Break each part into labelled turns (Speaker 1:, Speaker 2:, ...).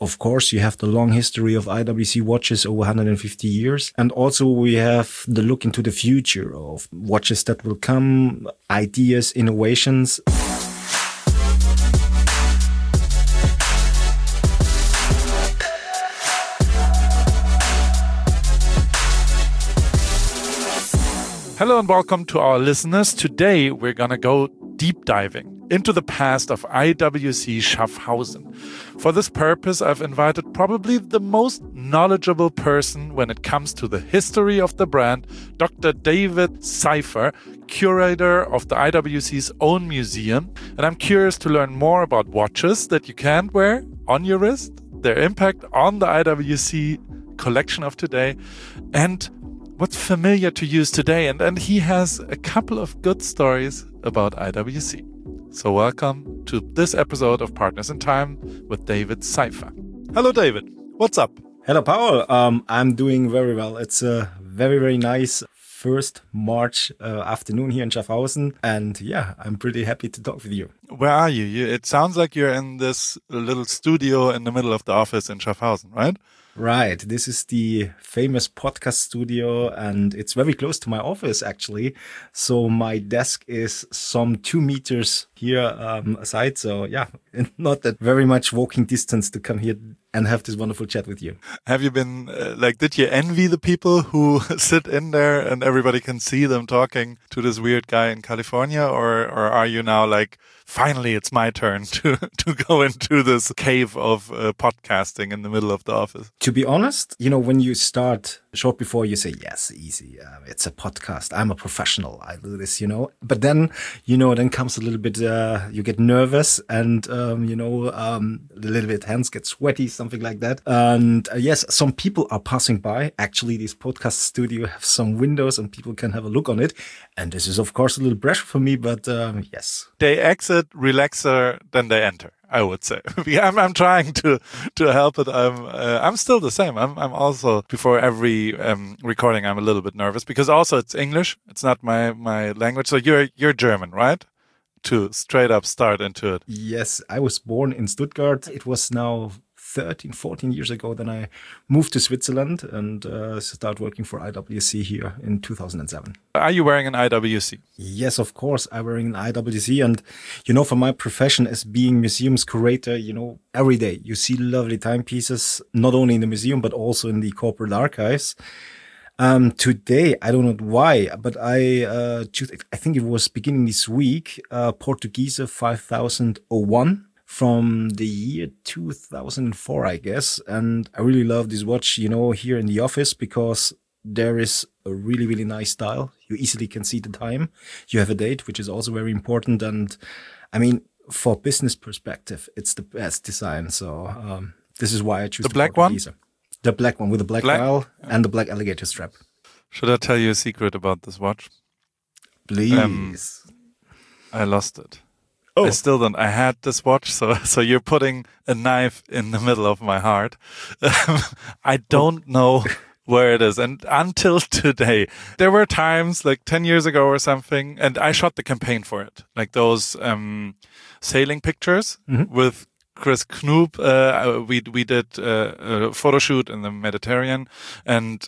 Speaker 1: Of course, you have the long history of IWC watches over 150 years. And also we have the look into the future of watches that will come, ideas, innovations.
Speaker 2: Hello and welcome to our listeners. Today we're going to go deep diving into the past of IWC Schaffhausen. For this purpose, I've invited probably the most knowledgeable person when it comes to the history of the brand, Dr. David Seifer, curator of the IWC's own museum. And I'm curious to learn more about watches that you can't wear on your wrist, their impact on the IWC collection of today, and what's familiar to use today. And he has a couple of good stories about IWC. So welcome to this episode of Partners in Time with David Seifer. Hello, David. What's up?
Speaker 1: Hello, Paul. I'm doing very well. It's a very, very nice first March afternoon here in Schaffhausen. And yeah, I'm pretty happy to talk with you.
Speaker 2: Where are you? It sounds like you're in this little studio in the middle of the office in Schaffhausen, right?
Speaker 1: Right. This is the famous podcast studio and it's very close to my office, actually. So my desk is some 2 meters here aside. So yeah, not that very much walking distance to come here and have this wonderful chat with you.
Speaker 2: Have you been did you envy the people who sit in there and everybody can see them talking to this weird guy in California? Or are you now like, finally, it's my turn to go into this cave of podcasting in the middle of the office?
Speaker 1: To be honest, when you start short before, you say, yes, easy. It's a podcast. I'm a professional. I do this, But then, then comes a little bit, you get nervous and, a little bit hands get sweaty, something like that. And yes, some people are passing by. Actually, this podcast studio have some windows and people can have a look on it. And this is, of course, a little pressure for me, but yes.
Speaker 2: They exit relaxer than they enter, I would say. I'm trying to help it. I'm still the same. I'm also, before every recording, I'm a little bit nervous because also it's English. It's not my language. So you're German, right? To straight up start into it.
Speaker 1: Yes, I was born in Stuttgart. It was now 13, 14 years ago. Then I moved to Switzerland and started working for IWC here in 2007.
Speaker 2: Are you wearing an IWC?
Speaker 1: Yes, of course. I'm wearing an IWC. And, for my profession as being museums curator, every day you see lovely timepieces, not only in the museum, but also in the corporate archives. Today, I don't know why, but I think it was beginning this week, Portuguese 5001 from the year 2004, I guess. And I really love this watch, here in the office because there is a really, really nice style. You easily can see the time. You have a date, which is also very important. And I mean, for business perspective, it's the best design. So, this is why I choose
Speaker 2: the black one.
Speaker 1: The black one with the black dial and the black alligator strap.
Speaker 2: Should I tell you a secret about this watch?
Speaker 1: Please.
Speaker 2: I lost it.
Speaker 1: Oh.
Speaker 2: I still don't. I had this watch, so you're putting a knife in the middle of my heart. I don't know where it is. And until today, there were times like 10 years ago or something, and I shot the campaign for it. Like those sailing pictures with Chris Knoop. We did a photo shoot in the Mediterranean. And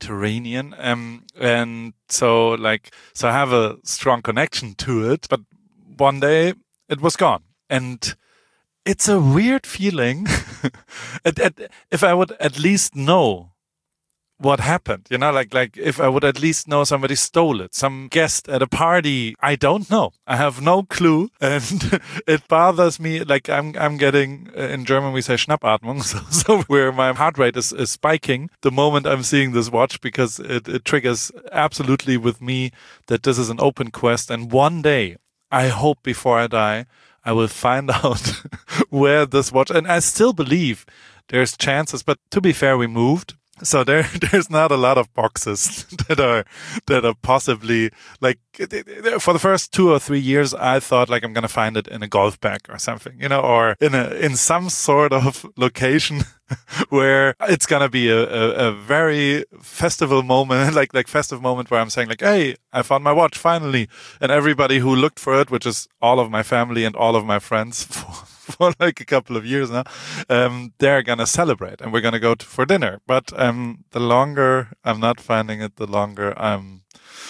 Speaker 2: so I have a strong connection to it. But one day it was gone. And it's a weird feeling. If I would at least know what happened, like if I would at least know somebody stole it, some guest at a party, I don't know. I have no clue. And it bothers me. Like I'm getting, in German we say Schnappatmung. So where my heart rate is spiking the moment I'm seeing this watch because it triggers absolutely with me that this is an open quest. And one day, I hope before I die, I will find out where this watch, and I still believe there's chances, but to be fair, we moved. So there's not a lot of boxes that are possibly like for the first 2 or 3 years, I thought like I'm going to find it in a golf bag or something, or in some sort of location where it's going to be a very festival moment, like festive moment where I'm saying like, hey, I found my watch finally. And everybody who looked for it, which is all of my family and all of my friends for like a couple of years now, they're going to celebrate and we're going to go for dinner. But the longer I'm not finding it, the longer I'm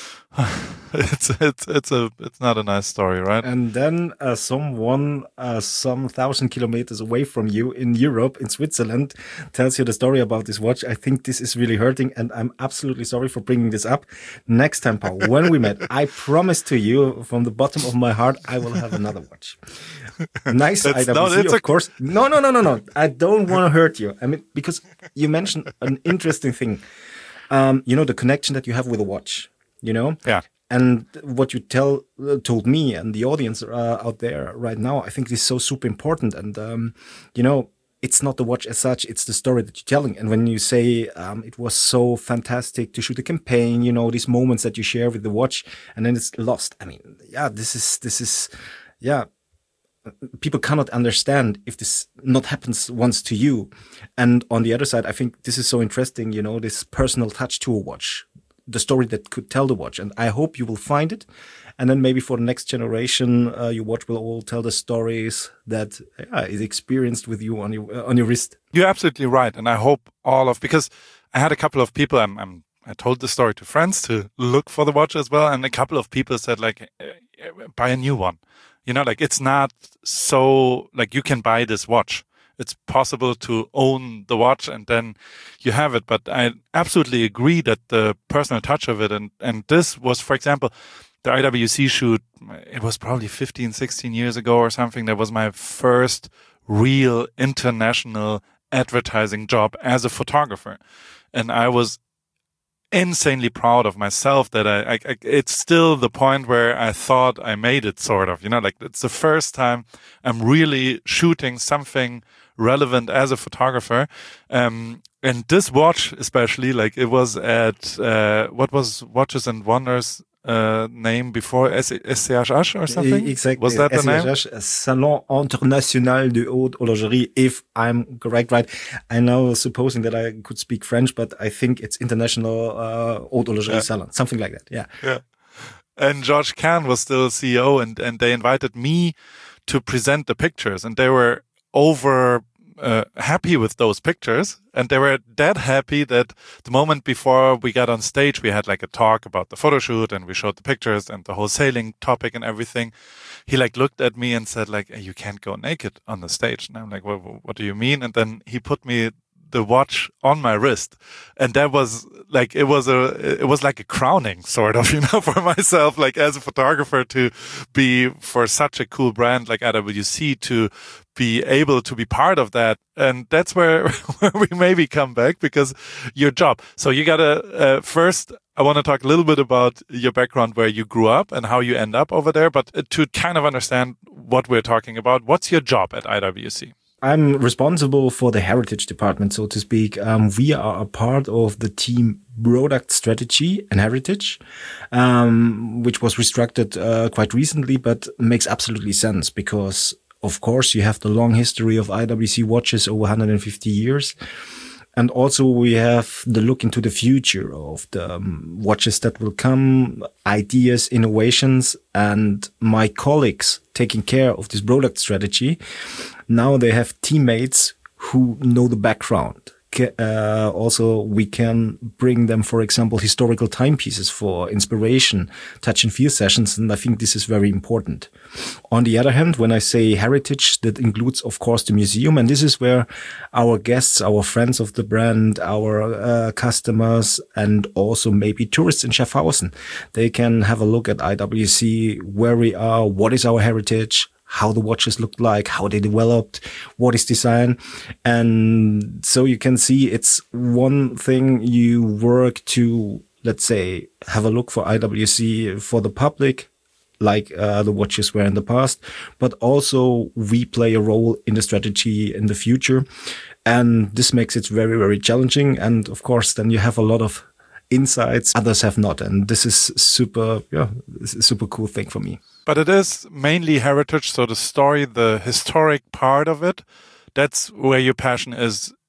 Speaker 2: it's not a nice story, right?
Speaker 1: And then someone some 1,000 kilometers away from you in Europe, in Switzerland, tells you the story about this watch. I think this is really hurting, and I'm absolutely sorry for bringing this up. Next time, Paul, when we met, I promise to you from the bottom of my heart, I will have another watch. Nice IWC, of course. No. I don't want to hurt you. I mean, because you mentioned an interesting thing. The connection that you have with a watch.
Speaker 2: Yeah.
Speaker 1: And what you told me and the audience out there right now, I think this is so super important. And, it's not the watch as such, it's the story that you're telling. And when you say it was so fantastic to shoot a campaign, these moments that you share with the watch and then it's lost. I mean, yeah, this is, people cannot understand if this not happens once to you. And on the other side, I think this is so interesting, this personal touch to a watch. The story that could tell the watch. And I hope you will find it. And then maybe for the next generation, your watch will all tell the stories that is experienced with you on your wrist.
Speaker 2: You're absolutely right. And I hope because I had a couple of people, I told the story to friends to look for the watch as well. And a couple of people said like, buy a new one. It's not so like you can buy this watch. It's possible to own the watch and then you have it. But I absolutely agree that the personal touch of it, and this was, for example, the IWC shoot, it was probably 15, 16 years ago or something. That was my first real international advertising job as a photographer. And I was insanely proud of myself that I it's still the point where I thought I made it, sort of, it's the first time I'm really shooting something relevant as a photographer. And this watch, especially, it was at, what was Watches and Wonders name before, SCHH or something?
Speaker 1: Exactly.
Speaker 2: Was that the name?
Speaker 1: Salon International de Haute Horlogerie, if I'm correct, right? I know, supposing that I could speak French, but I think it's International Haute Horlogerie Salon, something like that. Yeah.
Speaker 2: And George Kahn was still CEO, and they invited me to present the pictures, and they were happy with those pictures, and they were that happy that the moment before we got on stage, we had like a talk about the photo shoot, and we showed the pictures and the whole sailing topic and everything. He looked at me and said hey, you can't go naked on the stage. And I'm like, well, what do you mean? And then he put me the watch on my wrist, and that was it was like a crowning, sort of, for myself, as a photographer, to be for such a cool brand like IWC, to be able to be part of that. And that's where we maybe come back, because your job. So you gotta first, I want to talk a little bit about your background, where you grew up and how you end up over there, but to kind of understand what we're talking about, what's your job at IWC?
Speaker 1: I'm responsible for the heritage department, so to speak. We are a part of the team Product Strategy and Heritage, which was restructured quite recently, but makes absolutely sense because, of course, you have the long history of IWC watches over 150 years. And also we have the look into the future of the watches that will come, ideas, innovations, and my colleagues taking care of this product strategy. Now they have teammates who know the background. Also, we can bring them, for example, historical timepieces for inspiration, touch and feel sessions. And I think this is very important. On the other hand, when I say heritage, that includes, of course, the museum. And this is where our guests, our friends of the brand, our customers, and also maybe tourists in Schaffhausen, they can have a look at IWC, where we are, what is our heritage, how the watches looked like, how they developed, what is design. And so you can see it's one thing you work to, let's say, have a look for IWC for the public, like the watches were in the past, but also we play a role in the strategy in the future. And this makes it very, very challenging. And of course, then you have a lot of insights others have not. And this is super cool thing for me.
Speaker 2: But it is mainly heritage. So the story, the historic part of it, that's where your passion is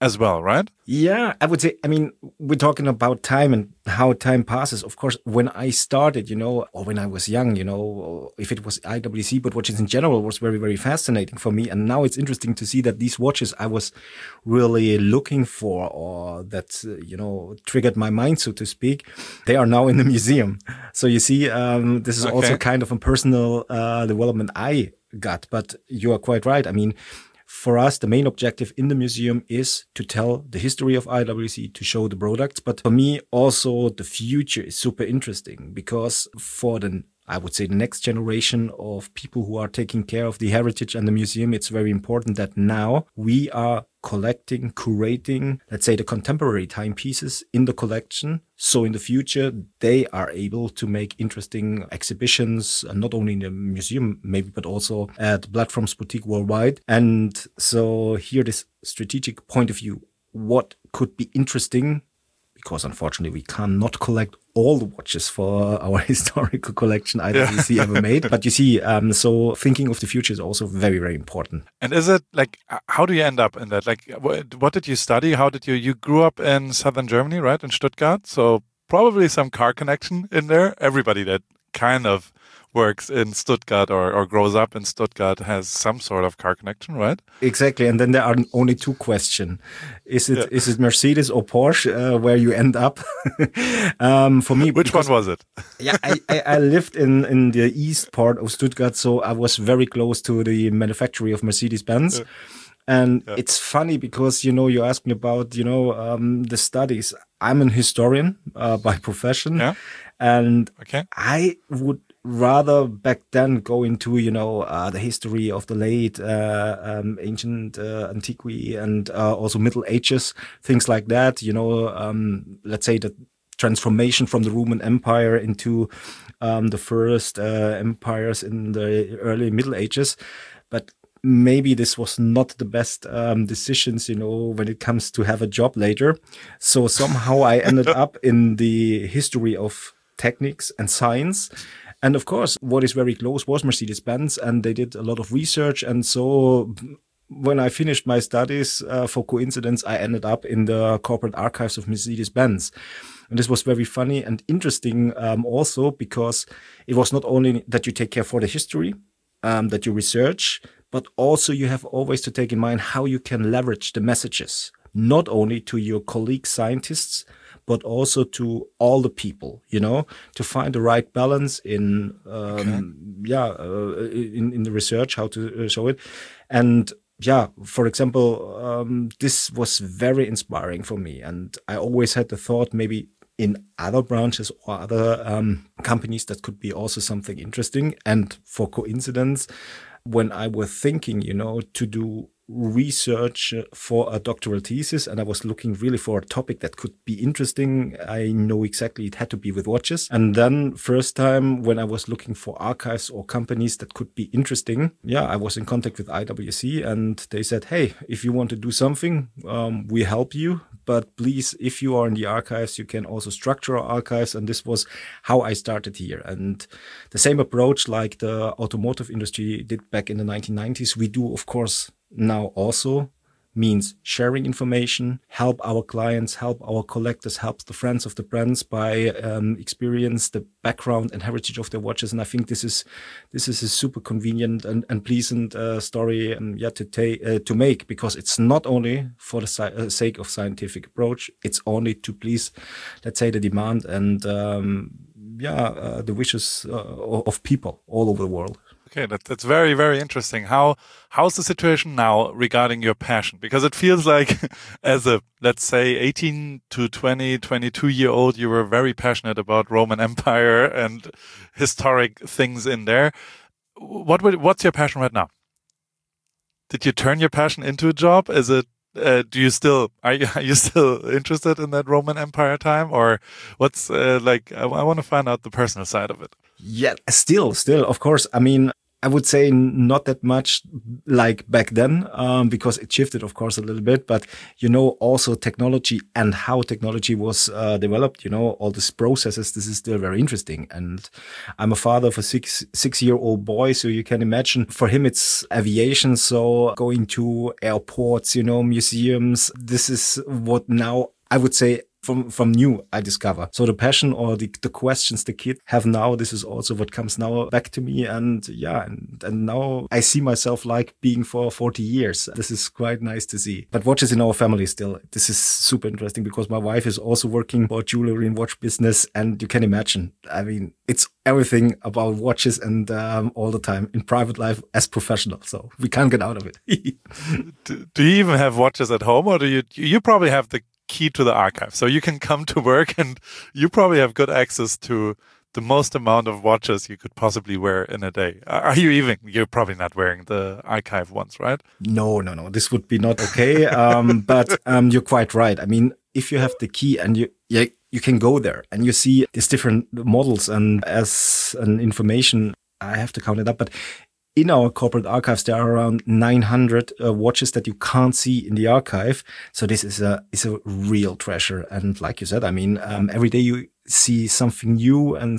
Speaker 2: as well, right?
Speaker 1: Yeah, I would say, I mean, we're talking about time and how time passes. Of course, when I started, or when I was young, if it was IWC, but watches in general was very, very fascinating for me. And now it's interesting to see that these watches I was really looking for, or that, triggered my mind, so to speak, they are now in the museum. So you see, this is also kind of a personal development I got, but you are quite right. I mean, for us, the main objective in the museum is to tell the history of IWC, to show the products. But for me, also the future is super interesting, because for I would say the next generation of people who are taking care of the heritage and the museum, it's very important that now we are collecting, curating, let's say, the contemporary timepieces in the collection. So in the future, they are able to make interesting exhibitions, not only in the museum, maybe, but also at Platforms Boutique worldwide. And so here, this strategic point of view, what could be interesting, because unfortunately we cannot collect all the watches for our historical collection IWC ever made. But you see, so thinking of the future is also very, very important.
Speaker 2: And is it like, how do you end up in that? Like, what did you study? How did you grew up in southern Germany, right? In Stuttgart. So probably some car connection in there. Everybody that kind of works in Stuttgart or grows up in Stuttgart has some sort of car connection, right?
Speaker 1: Exactly. And then there are only two questions. Is it Mercedes or Porsche where you end up? For me,
Speaker 2: which one was it?
Speaker 1: Yeah, I lived in the east part of Stuttgart, so I was very close to the manufactory of Mercedes-Benz. Yeah. And it's funny because, you asked me about, the studies. I'm an historian by profession. Yeah. And I would rather back then go into, the history of the late ancient antiquity and also Middle Ages, things like that. Let's say the transformation from the Roman Empire into the first empires in the early Middle Ages. But maybe this was not the best decisions, when it comes to have a job later. So somehow I ended up in the history of techniques and science. And of course, what is very close was Mercedes-Benz, and they did a lot of research. And so when I finished my studies, for coincidence, I ended up in the corporate archives of Mercedes-Benz. And this was very funny and interesting also, because it was not only that you take care for the history, that you research, but also you have always to take in mind how you can leverage the messages, not only to your colleague scientists, but also to all the people, to find the right balance in in the research, how to show it. And for example, this was very inspiring for me. And I always had the thought, maybe in other branches or other companies, that could be also something interesting. And for coincidence, when I was thinking, to do research for a doctoral thesis, and I was looking really for a topic that could be interesting, I know exactly it had to be with watches. And then first time when I was looking for archives or companies that could be interesting, I was in contact with IWC, and they said, hey, if you want to do something, we help you. But please, if you are in the archives, you can also structure our archives. And this was how I started here. And the same approach like the automotive industry did back in the 1990s, we do, of course, now also, means sharing information, help our clients, help our collectors, help the friends of the brands by experience the background and heritage of their watches. And I think this is a super convenient and pleasant story to make, because it's not only for the sake of scientific approach, it's only to please, let's say, the demand and the wishes of people all over the world.
Speaker 2: Okay, that's very, very interesting. How's the situation now regarding your passion? Because it feels like as a, let's say, 18 to 20, 22-year-old, you were very passionate about Roman Empire and historic things in there. What's your passion right now? Did you turn your passion into a job? Is it are you still interested in that Roman Empire time, or what's I want to find out the personal side of it.
Speaker 1: Yeah, still, of course. I mean, I would say not that much like back then, because it shifted, of course, a little bit. But, also technology and how technology was developed, all these processes, this is still very interesting. And I'm a father of a six-year-old boy. So you can imagine for him, it's aviation. So going to airports, museums, this is what now I would say from new I discover. So the passion or the questions the kids have now, this is also what comes now back to me. And and now I see myself like being for 40 years. This is quite nice to see. But watches in our family still, this is super interesting because my wife is also working for jewelry and watch business. And you can imagine, I mean, it's everything about watches and all the time in private life as professional. So we can't get out of it.
Speaker 2: Do you even have watches at home, or do you probably have the key to the archive, so you can come to work and you probably have good access to the most amount of watches you could possibly wear in a day? You're probably not wearing the archive ones, right?
Speaker 1: No. This would be not okay. But you're quite right. I mean, if you have the key and you can go there and you see these different models, and as an information, I have to count it up, but in our corporate archives, there are around 900 watches that you can't see in the archive. So this is a real treasure. And like you said, I mean, every day you see something new and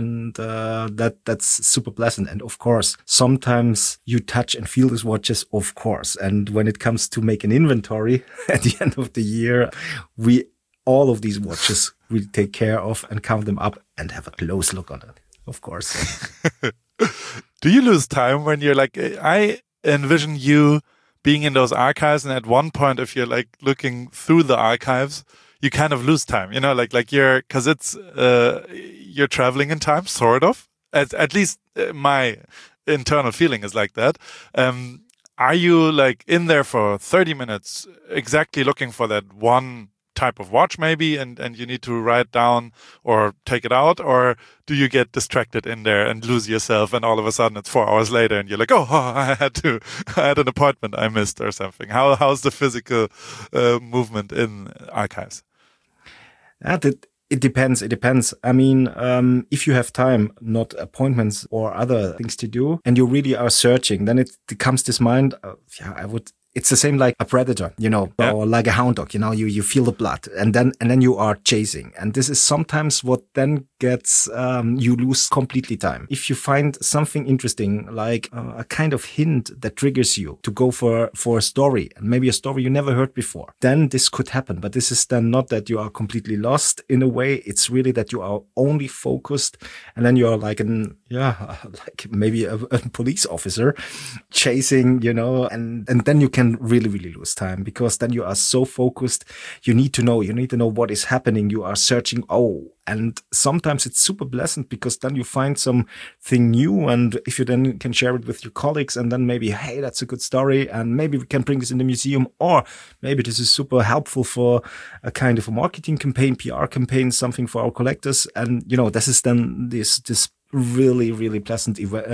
Speaker 1: that's super pleasant. And of course, sometimes you touch and feel these watches, of course. And when it comes to make an inventory at the end of the year, all of these watches we take care of and count them up and have a close look on it, of course.
Speaker 2: Do you lose time when you're like, I envision you being in those archives, and at one point, if you're like looking through the archives, you kind of lose time, like cause it's, you're traveling in time, sort of, at least my internal feeling is like that. Are you like in there for 30 minutes, exactly looking for that one type of watch maybe, and you need to write down or take it out, or do you get distracted in there and lose yourself, and all of a sudden it's 4 hours later and you're like, I had an appointment I missed or something? How's the physical movement in archives?
Speaker 1: It depends. I mean, if you have time, not appointments or other things to do, and you really are searching, then it becomes this mind. It's the same like a predator, or like a hound dog, you feel the blood and then you are chasing. And this is sometimes what then gets, you lose completely time. If you find something interesting, like a kind of hint that triggers you to go for a story, and maybe a story you never heard before, then this could happen. But this is then not that you are completely lost in a way. It's really that you are only focused, and then you are like like maybe a police officer chasing, and then you can really, really lose time, because then you are so focused. You need to know what is happening. You are searching. And sometimes it's super pleasant, because then you find something new. And if you then can share it with your colleagues, and then maybe, hey, that's a good story, and maybe we can bring this in the museum, or maybe this is super helpful for a kind of a marketing campaign, PR campaign, something for our collectors. And, this is then this really, really pleasant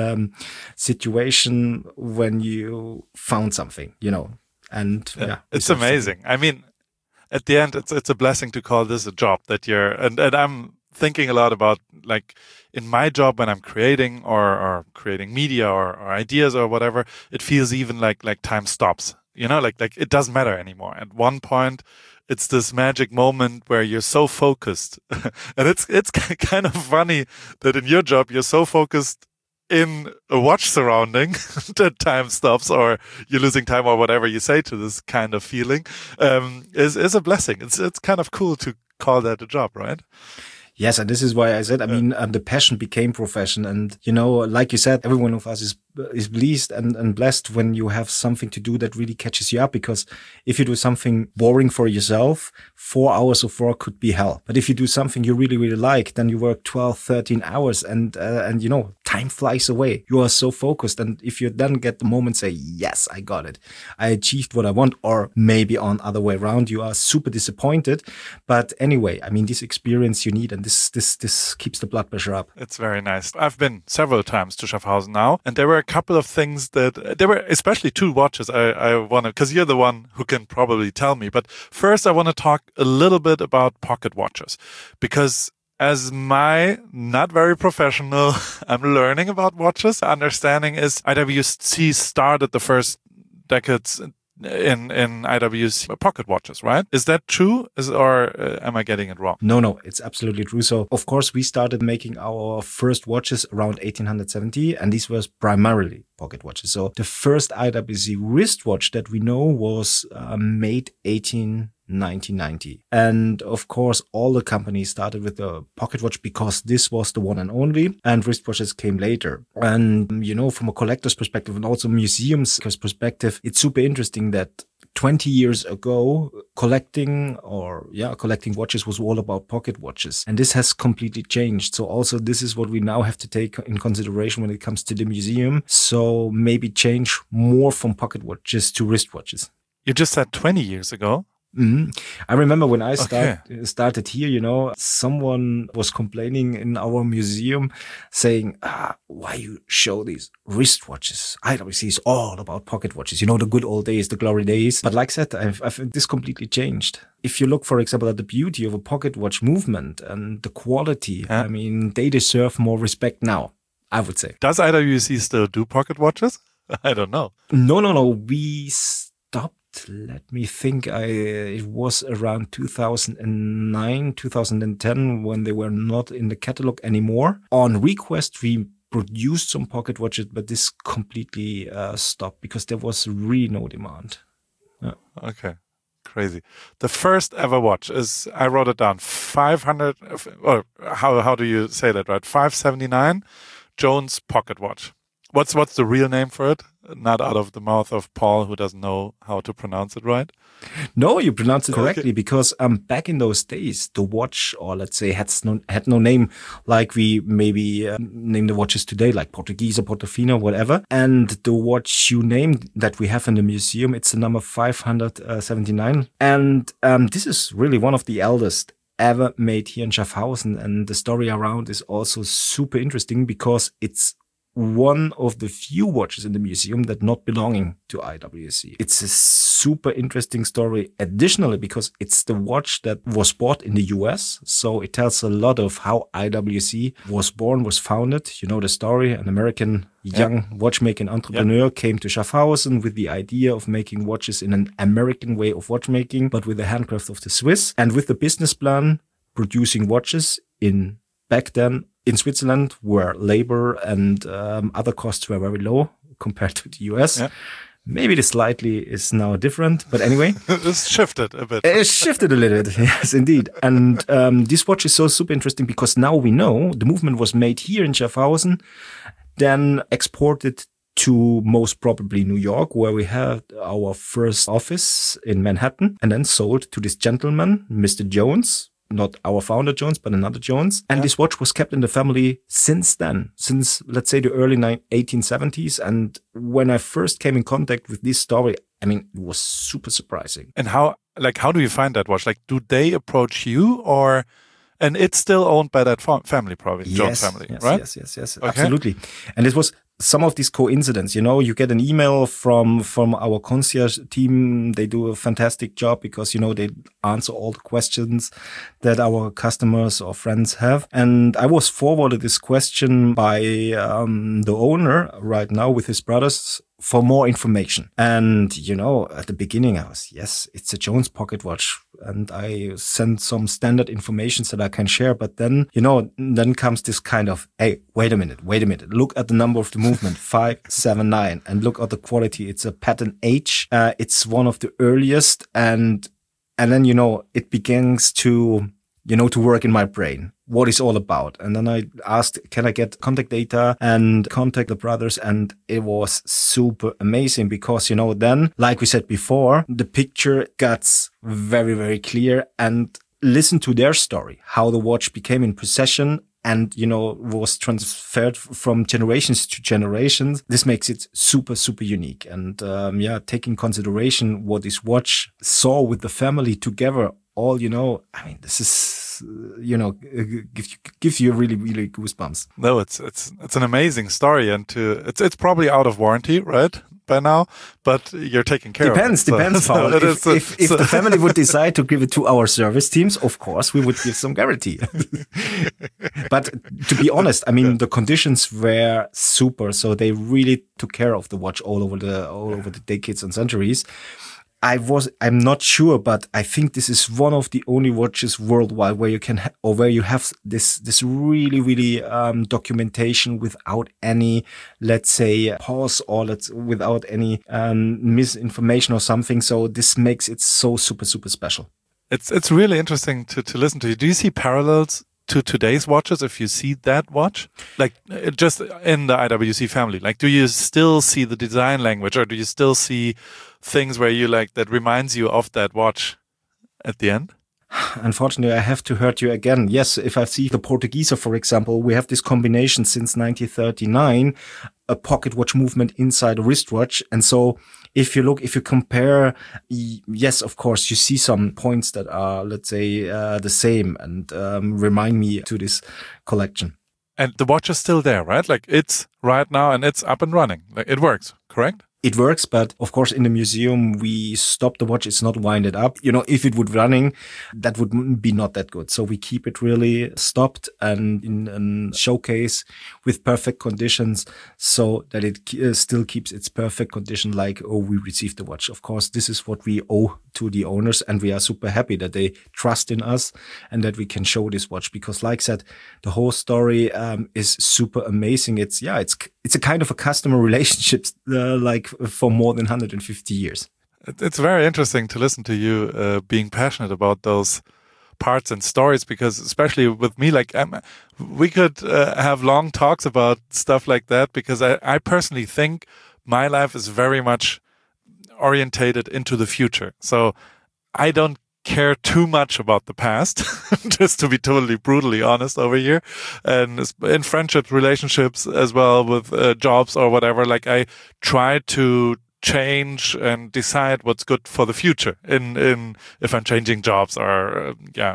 Speaker 1: situation when you found something, and
Speaker 2: it's amazing. I mean, at the end, it's a blessing to call this a job that you're, and I'm thinking a lot about, like, in my job when I'm creating or creating media or ideas or whatever, it feels even like time stops, like it doesn't matter anymore. At one point, it's this magic moment where you're so focused. And it's kind of funny that in your job, you're so focused in a watch surrounding that time stops, or you're losing time, or whatever you say to this kind of feeling, is a blessing. It's kind of cool to call that a job, right?
Speaker 1: Yes, and this is why I said, I mean, the passion became profession. And, like you said, every one of us is pleased and blessed when you have something to do that really catches you up. Because if you do something boring for yourself, 4 hours of work could be hell. But if you do something you really, really like, then you work 12, 13 hours and time flies away. You are so focused. And if you then get the moment, say, yes, I got it. I achieved what I want. Or maybe on other way around, you are super disappointed. But anyway, I mean, this experience you need, and this keeps the blood pressure up.
Speaker 2: It's very nice. I've been several times to Schaffhausen now, and there were a couple of things there were especially two watches I want to, because you're the one who can probably tell me. But first, I want to talk a little bit about pocket watches, because as my not very professional, I'm learning about watches. Understanding is IWC started the first decades in IWC pocket watches, right? Is that true? Or am I getting it wrong?
Speaker 1: No, it's absolutely true. So, of course, we started making our first watches around 1870, and these were primarily pocket watches. So, the first IWC wristwatch that we know was made 1990. And of course, all the companies started with the pocket watch because this was the one and only, and wristwatches came later. And, from a collector's perspective and also museums perspective, it's super interesting that 20 years ago, collecting watches was all about pocket watches. And this has completely changed. So also this is what we now have to take in consideration when it comes to the museum. So maybe change more from pocket watches to wristwatches.
Speaker 2: You just said 20 years ago.
Speaker 1: Mm-hmm. I remember when I started here, someone was complaining in our museum saying, why you show these wristwatches? IWC is all about pocket watches, the good old days, the glory days. But like I said, I've this completely changed. If you look, for example, at the beauty of a pocket watch movement and the quality, they deserve more respect now, I would say.
Speaker 2: Does IWC still do pocket watches? I don't know.
Speaker 1: No. We stopped. Let me think. It was around 2009, 2010 when they were not in the catalog anymore. On request, we produced some pocket watches, but this completely stopped because there was really no demand.
Speaker 2: Yeah. Okay. Crazy. The first ever watch is, I wrote it down, 500, or how do you say that, right? 579 Jones pocket watch. What's the real name for it? Not out of the mouth of Paul, who doesn't know how to pronounce it right?
Speaker 1: No, you pronounce it correctly, because back in those days, the watch, or let's say, had no name like we maybe name the watches today, like Portuguese or Portofino, whatever. And the watch you named that we have in the museum, it's the number 579. And this is really one of the eldest ever made here in Schaffhausen. And the story around is also super interesting because it's one of the few watches in the museum that not belonging to IWC. It's a super interesting story additionally because it's the watch that was bought in the US. So it tells a lot of how IWC was born, was founded. You know the story, an American young watchmaking entrepreneur came to Schaffhausen with the idea of making watches in an American way of watchmaking, but with the handcraft of the Swiss, and with the business plan producing watches back then in Switzerland, where labor and other costs were very low compared to the US. Yeah. Maybe this slightly is now different, but anyway.
Speaker 2: It's shifted a bit.
Speaker 1: It shifted a little bit, yes, indeed. And this watch is so super interesting because now we know the movement was made here in Schaffhausen, then exported to most probably New York, where we had our first office in Manhattan, and then sold to this gentleman, Mr. Jones. Not our founder Jones, but another Jones. And this watch was kept in the family since then, since, let's say, the early 1870s. And when I first came in contact with this story, it was super surprising.
Speaker 2: And how do you find that watch? Do they approach you and it's still owned by that family, probably, Jones family, right?
Speaker 1: Yes, okay. Absolutely. And it was some of these coincidences, you get an email from our concierge team. They do a fantastic job because, they answer all the questions that our customers or friends have. And I was forwarded this question by the owner right now with his brothers for more information. And, at the beginning I was, yes, it's a Jones pocket watch. And I sent some standard information that I can share. But then, then comes this kind of, hey, wait a minute. Look at the number of the movement, 579, and look at the quality. It's a pattern H. It's one of the earliest. And then, it begins to work in my brain. What it's all about. And then I asked, can I get contact data and contact the brothers? And it was super amazing because, then, like we said before, the picture gets very, very clear, and listen to their story, how the watch became in possession and, was transferred from generations to generations. This makes it super, super unique. And, taking consideration what this watch saw with the family together, all, this is, gives you really, really goosebumps.
Speaker 2: No, it's an amazing story, and it's probably out of warranty, right? by now, but you're taking care
Speaker 1: Depends,
Speaker 2: of it.
Speaker 1: Paul. If the family would decide to give it to our service teams, of course, we would give some guarantee. But to be honest, I mean, the conditions were super. So they really took care of the watch all over the decades and centuries. I'm not sure, but I think this is one of the only watches worldwide where you have this really, really, documentation without any, let's say, pause or without any, misinformation or something. So this makes it so super, super special.
Speaker 2: It's really interesting to listen to you. Do you see parallels to today's watches if you see that watch? Like just in the IWC family, like do you still see the design language or do you still see things where you like that reminds you of that watch at the end?
Speaker 1: Unfortunately, I have to hurt you again. Yes, if I see the Portugieser, for example, we have this combination since 1939, a pocket watch movement inside a wristwatch. And so if you compare, yes, of course, you see some points that are, let's say, the same and remind me to this collection.
Speaker 2: And the watch is still there, right? Like it's right now and it's up and running. Like it works, correct?
Speaker 1: It works, but of course in the museum we stop the watch. It's not winded up. If it would running, that would be not that good. So we keep it really stopped and in a showcase with perfect conditions so that it still keeps its perfect condition like, we received the watch. Of course, this is what we owe to the owners and we are super happy that they trust in us and that we can show this watch because like I said, the whole story is super amazing. It's a kind of a customer relationship like for more than 150 years.
Speaker 2: It's very interesting to listen to you being passionate about those parts and stories because especially with me, like we could have long talks about stuff like that because I personally think my life is very much orientated into the future. So I don't care too much about the past, just to be totally brutally honest over here. And in friendships, relationships as well with jobs or whatever, like I try to change and decide what's good for the future in if I'm changing jobs or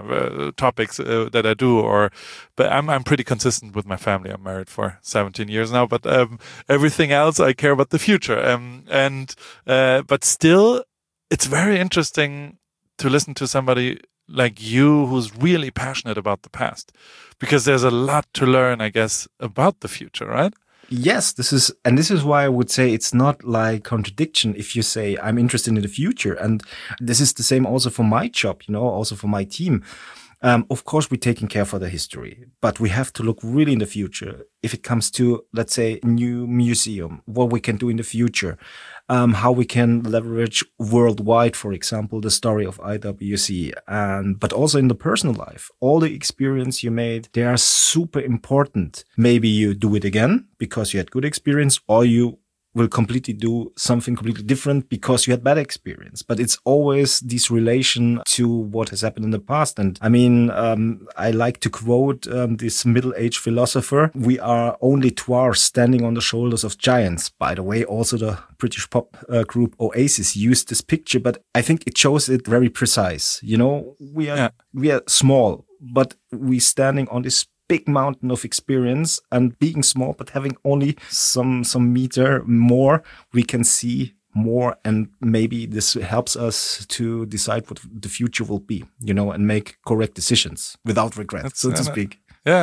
Speaker 2: topics that I do but I'm pretty consistent with my family. I'm married for 17 years now, but everything else I care about the future but still it's very interesting to listen to somebody like you who's really passionate about the past because there's a lot to learn, I guess, about the future, right?
Speaker 1: Yes, this is why I would say it's not like contradiction if you say I'm interested in the future. And this is the same also for my job, also for my team. Of course, we're taking care for the history, but we have to look really in the future. If it comes to, let's say, new museum, what we can do in the future, how we can leverage worldwide, for example, the story of IWC, but also in the personal life, all the experience you made, they are super important. Maybe you do it again because you had good experience, or you will completely do something completely different because you had bad experience. But it's always this relation to what has happened in the past. And I mean, I like to quote this middle-aged philosopher, we are only dwarves standing on the shoulders of giants. By the way, also the British pop group Oasis used this picture, but I think it shows it very precise. We are small, but we're standing on this big mountain of experience, and being small but having only some meter more, we can see more, and maybe this helps us to decide what the future will be, and make correct decisions without regret, so to speak.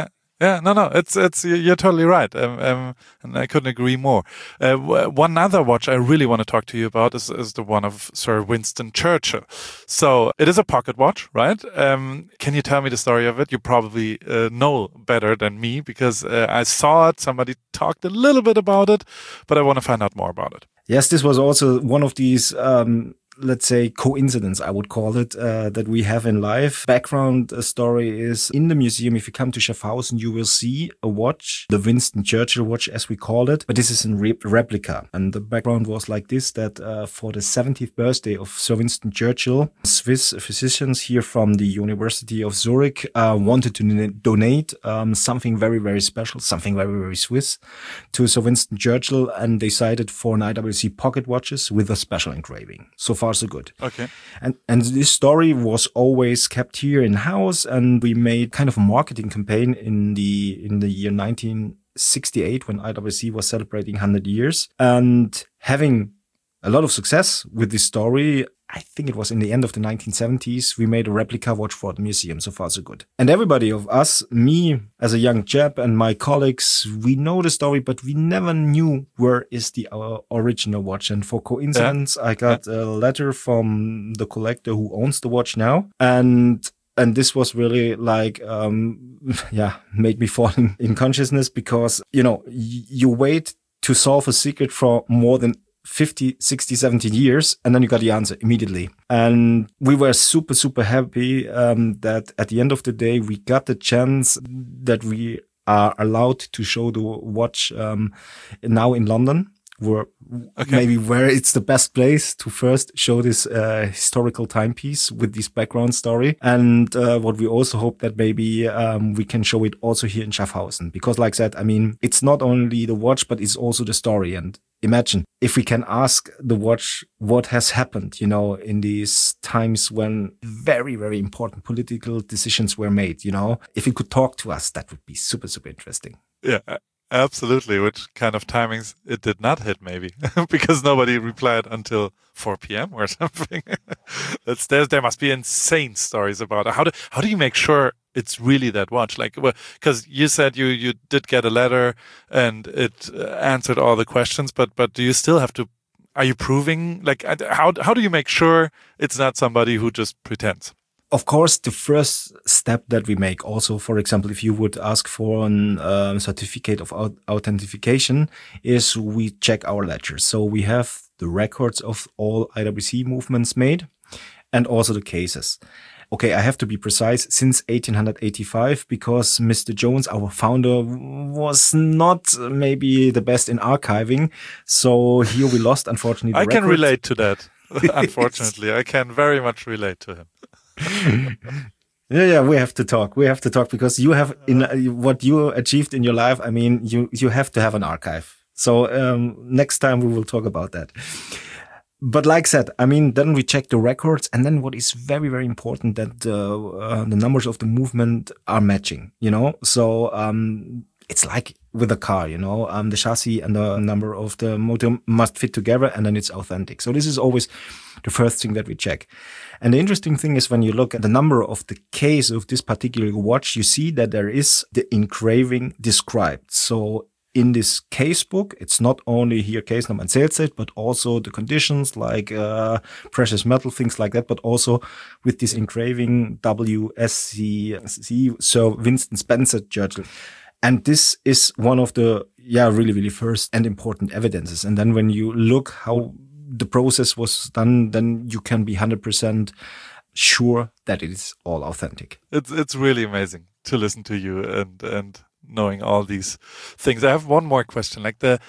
Speaker 2: No, it's you're totally right, and I couldn't agree more. One other watch I really want to talk to you about is the one of Sir Winston Churchill. So it is a pocket watch, right? Can you tell me the story of it? You probably know better than me because I saw it. Somebody talked a little bit about it, but I want to find out more about it.
Speaker 1: Yes, this was also one of these let's say coincidence, I would call it, that we have in life. Background story is in the museum. If you come to Schaffhausen, you will see a watch, the Winston Churchill watch, as we call it. But this is a replica. And the background was like this, that for the 70th birthday of Sir Winston Churchill, Swiss physicians here from the University of Zurich wanted to donate something very, very special, something very, very Swiss to Sir Winston Churchill, and decided for an IWC pocket watches with a special engraving. So far, so good.
Speaker 2: Okay.
Speaker 1: And this story was always kept here in house, and we made kind of a marketing campaign in the year 1968 when IWC was celebrating 100 years. And having a lot of success with this story. I think it was in the end of the 1970s, we made a replica watch for the museum. So far, so good. And everybody of us, me as a young chap and my colleagues, we know the story, but we never knew where is the original watch. And for coincidence, I got a letter from the collector who owns the watch now. And this was really like, made me fall in consciousness because, you wait to solve a secret for more than 50, 60, 70 years, and then you got the answer immediately. And we were super, super happy that at the end of the day, we got the chance that we are allowed to show the watch now in London, where it's the best place to first show this historical timepiece with this background story. And what we also hope that maybe we can show it also here in Schaffhausen. Because like I said, I mean, it's not only the watch, but it's also the story. And imagine if we can ask the watch what has happened, in these times when very, very important political decisions were made, if it could talk to us, that would be super, super interesting.
Speaker 2: Yeah. Absolutely. Which kind of timings it did not hit, maybe, because nobody replied until 4 p.m. or something. There must be insane stories about it. How do you make sure it's really that watch? Like, because you said you did get a letter and it answered all the questions, but do you still have to? Are you proving? Like, how do you make sure it's not somebody who just pretends?
Speaker 1: Of course, the first step that we make also, for example, if you would ask for a certificate of authentication, is we check our ledgers. So we have the records of all IWC movements made and also the cases. Okay, I have to be precise, since 1885, because Mr. Jones, our founder, was not maybe the best in archiving. So here we lost, unfortunately, the
Speaker 2: I can
Speaker 1: records.
Speaker 2: relate to that. Unfortunately, I can very much relate to him.
Speaker 1: Yeah, we have to talk because you have what you achieved in your life. I mean, you have to have an archive. So next time we will talk about that. But like I said, I mean, then we check the records, and then what is very, very important that the numbers of the movement are matching. So it's like with a car, the chassis and the number of the motor must fit together, and then it's authentic. So this is always the first thing that we check. And the interesting thing is when you look at the number of the case of this particular watch, you see that there is the engraving described. So in this case book, it's not only here case number and sales date, but also the conditions like precious metal, things like that, but also with this engraving WSC, Sir Winston Spencer Churchill. And this is one of the, really, really first and important evidences. And then when you look how the process was done, then you can be 100% sure that it is all authentic.
Speaker 2: It's really amazing to listen to you and knowing all these things. I have one more question.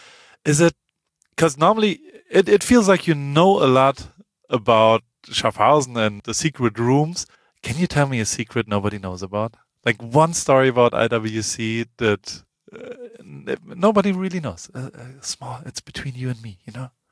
Speaker 2: Because normally it feels like you know a lot about Schaffhausen and the secret rooms. Can you tell me a secret nobody knows about? Like one story about IWC that nobody really knows. Small, it's between you and me,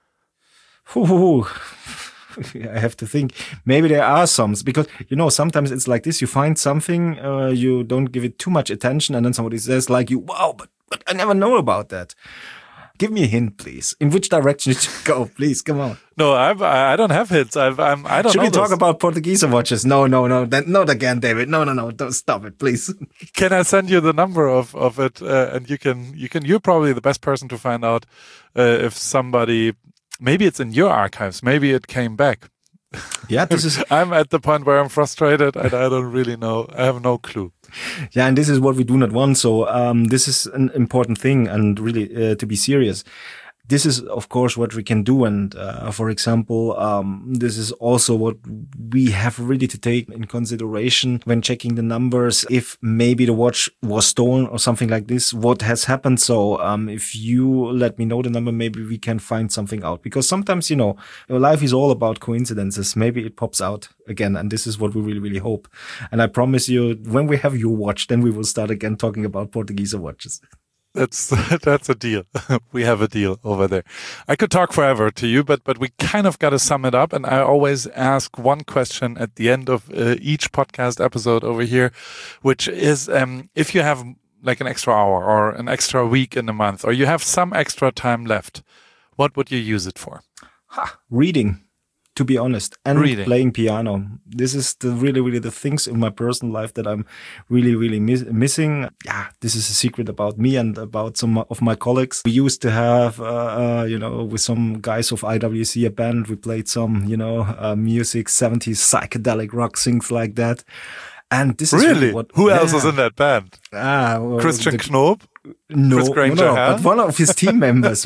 Speaker 1: I have to think. Maybe there are some, because, sometimes it's like this. You find something, you don't give it too much attention, and then somebody says like you, wow, but I never know about that. Give me a hint, please. In which direction it should go, please? Come on.
Speaker 2: No, I don't have hints. I don't know.
Speaker 1: Should we talk about Portuguese watches? No. Not again, David. No. Don't stop it, please.
Speaker 2: Can I send you the number of it? And you're probably the best person to find out if somebody, maybe it's in your archives. Maybe it came back.
Speaker 1: Yeah, this is.
Speaker 2: I'm at the point where I'm frustrated and I don't really know. I have no clue.
Speaker 1: Yeah, and this is what we do not want. So this is an important thing, and really to be serious. This is, of course, what we can do. And for example, this is also what we have really to take in consideration when checking the numbers. If maybe the watch was stolen or something like this, what has happened? So if you let me know the number, maybe we can find something out. Because sometimes, your life is all about coincidences. Maybe it pops out again. And this is what we really, really hope. And I promise you, when we have your watch, then we will start again talking about Portuguese watches.
Speaker 2: That's a deal. We have a deal over there. I could talk forever to you, but we kind of got to sum it up. And I always ask one question at the end of each podcast episode over here, which is if you have like an extra hour or an extra week in a month, or you have some extra time left, what would you use it for?
Speaker 1: Reading, to be honest, and
Speaker 2: Reading.
Speaker 1: playing piano. This is really the things in my personal life that I'm really missing. Yeah, this is a secret about me and about some of my colleagues. We used to have, with some guys of IWC, a band. We played some, music, 70s psychedelic rock, things like that. And this is
Speaker 2: really
Speaker 1: what.
Speaker 2: Who else was in that band?
Speaker 1: Well,
Speaker 2: Christian Knob?
Speaker 1: No,
Speaker 2: Granger
Speaker 1: but one of his team members,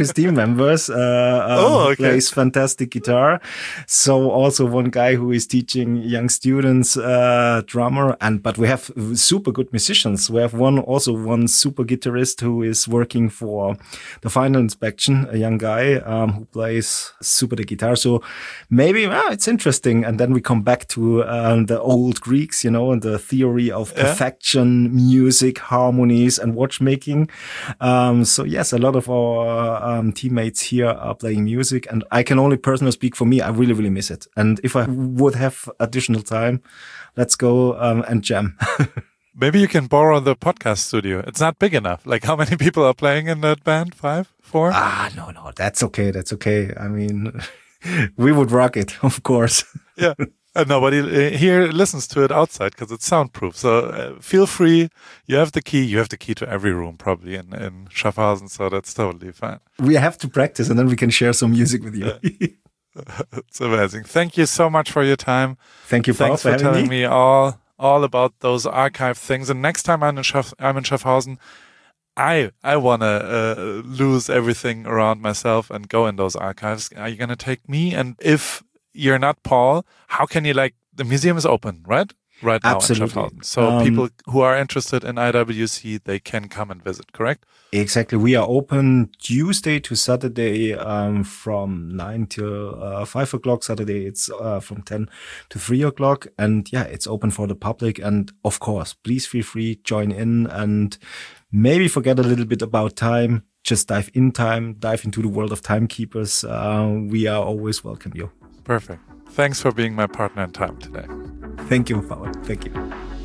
Speaker 1: plays fantastic guitar. So also one guy who is teaching young students, drummer. But we have super good musicians. We have one super guitarist who is working for the final inspection, a young guy, who plays super the guitar. So maybe, it's interesting. And then we come back to, the old Greeks, and the theory of perfection, music, harmonies, and watchmaking. So yes, a lot of our teammates here are playing music, and I can only personally speak for me. I really miss it. And if I would have additional time, let's go and jam.
Speaker 2: Maybe you can borrow the podcast studio. It's not big enough. Like, how many people are playing in that band? 5? 4?
Speaker 1: No, that's okay. I mean, we would rock it, of course.
Speaker 2: Yeah. Nobody here listens to it outside because it's soundproof. So feel free. You have the key. You have the key to every room probably in Schaffhausen. So that's totally fine.
Speaker 1: We have to practice and then we can share some music with you.
Speaker 2: Yeah. It's amazing. Thank you so much for your time.
Speaker 1: Thank you,
Speaker 2: Thanks for telling me all about those archive things. And next time I'm in Schaffhausen, I want to lose everything around myself and go in those archives. Are you going to take me? And if you're not Paul, how can you, the museum is open, right? Right now
Speaker 1: Absolutely.
Speaker 2: in Schaffhausen. So people who are interested in IWC, they can come and visit, correct?
Speaker 1: Exactly. We are open Tuesday to Saturday from 9 till 5 o'clock. Saturday it's from 10 to 3 o'clock. And yeah, it's open for the public. And of course, please feel free, join in and maybe forget a little bit about time. Just dive into the world of timekeepers. We are always welcome you.
Speaker 2: Perfect. Thanks for being my partner in time today.
Speaker 1: Thank you, Paul. Thank you.